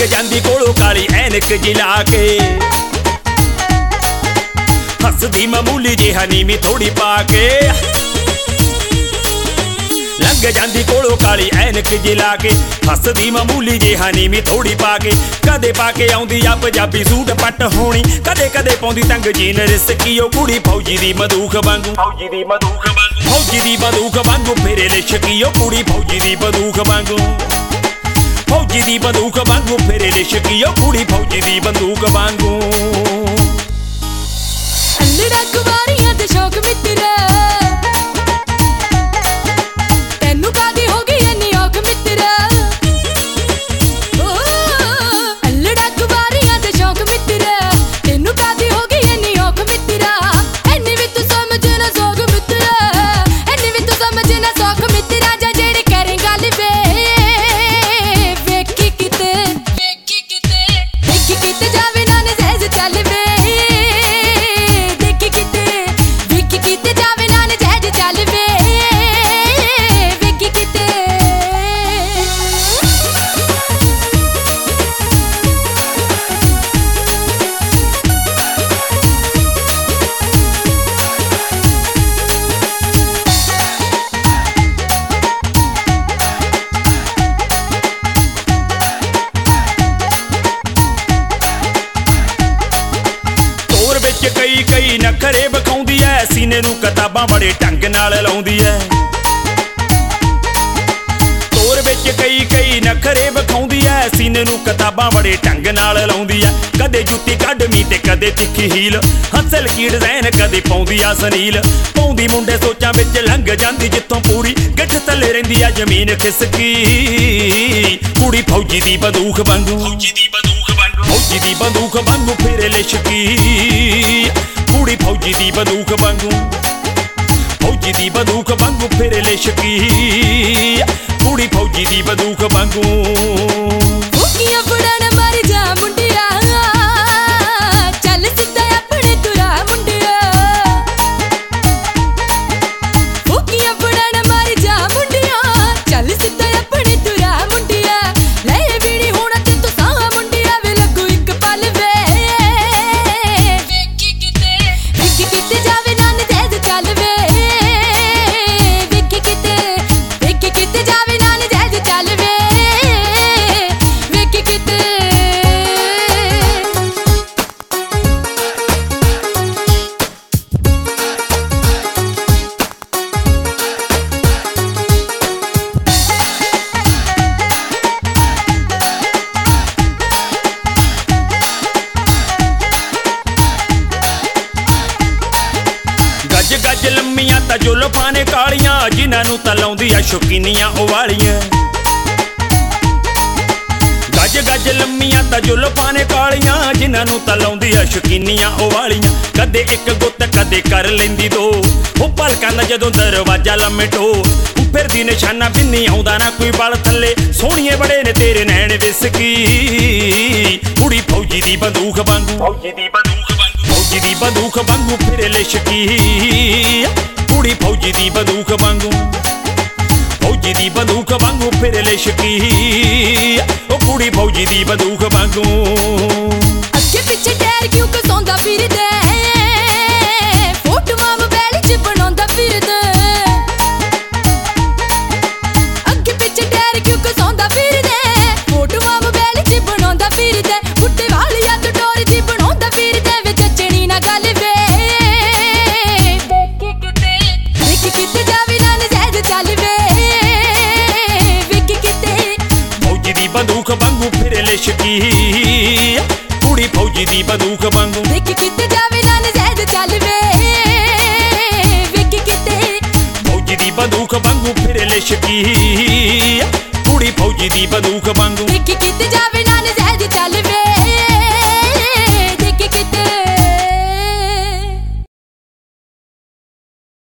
ਜਾਂਦੀ ਕੋਲੋਂ ਕਾਲੀ ਐਨਕ ਜਿਲਾ ਕੇ ਹੱਸਦੀ ਮਾਮੂਲੀ ਜਿਹਾ ਨੀਵੀਂ ਥੋੜੀ ਪਾ ਕੇ लंघ जांदी कोलों काली ऐनक जिला के हसदी मामूली जिहा नीवीं थोड़ी पा के कदे पा के आउंदी आ पंजाबी सूट पट होनी कदे कदे पाउंदी तंग जीन रिसकी ओ कुड़ी फौजी दी बंदूक वांगू फौजी दी बंदूक वांगू फेरे लिशकी ओ कुड़ी फौजी दी बंदूक वांगू फौजी दी बंदूक वांगू फेरे लिशकी ओ कुड़ी फौजी दी बंदूक वांगू अल्लड़ा कुवारियां दे शौक मित्रा कई कई नखरे विखाउंदी ऐ सीने नूं किताबां बड़े ढंग नाल लाउंदी ऐ तोर विच कई कई नखरे विखाउंदी ऐ सीने नूं किताबां बड़े ढंग नाल लाउंदी ऐ कदे जुत्ती कढमी ते कदे तिखी हील हंसल की डिजाइन कदे पाउंदी आ सनील पाउंदी मुंडे सोचां विच लंघ जांदी जित्थों पूरी गिठ थल्ले रहिंदी आ जमीन खिसकी कुड़ी फौजी दी बंदूक वांगू फौजी दी बंदूक वांगू फेरे लिशकी कुड़ी फौजी दी बंदूक वांगू फौजी दी बंदूक वांगू फेरे लिशकी कुड़ी फौजी दी बंदूक वांगू फूकियां फड़न मर जा मुंडिया चल सिद्धा अपने तुरा मुंडिया फूकियां फड़न मर जा मुंडिया चल सिद्धा अपने तुरा मुंडिया ले बीड़ी होना ते तू सा मुंडिया वे लगू एक पल वे वेखी किते जावे ना नजैज चल वे वेखी किते जावे ना नजैज चल वे वेखी किते गज गज लम्मियां तां जुल्फां ने कालियां जिन्हां नूं तां लाउंदी आ शौकीनियां उवालियां गज गज लम्मियां तां जुल्फां ने कालियां जिन्हां नूं तां लाउंदी आ शौकीनियां उवालियां कदे एक गुੱਤ कदे कर लैंदी दो ओ पलकां दा जदों दरवाजा लमेटो फिरदी निशाना बिन्नी आउंदा ना कोई बल थल्ले सोहणीए बड़े ने तेरे नैण विसकी कुड़ी फौजी दी बंदूक वांगू फौजी दी बंदूक वांगू फिरे लिशकी कुड़ी फौजी दी बंदूक वांगू फौजी दी बंदूक वांगू फिरे लिशकी ओ कुड़ी फौजी दी बंदूक वांगू अगे पिछे टैर क्यों कसौंदा फिरदे फोटोआं मोबाइल च बनाउंदा फिरदे अगे पिछे टैर क्यों कसौंदा फिरदे फोटोआं मोबाइल च बनाउंदा फिरदे बुड्ढे वालिया तो डोर जी बनाउंदा फिरदे वे जचनी ना गल वे वेखी किते जावे ना नजैज चल वे वेखी किते फौजी दी बंदूक वांगू फिरे लिशकी कुड़ी फौजी दी बंदूक वांगू वेखी किते जावे ना नजैज चल वे वेखी किते फौजी दी बंदूक वांगू फिरे लिशकी कुड़ी फौजी दी बंदूक वांगू वेखी किते जावे ना नजैज चल वे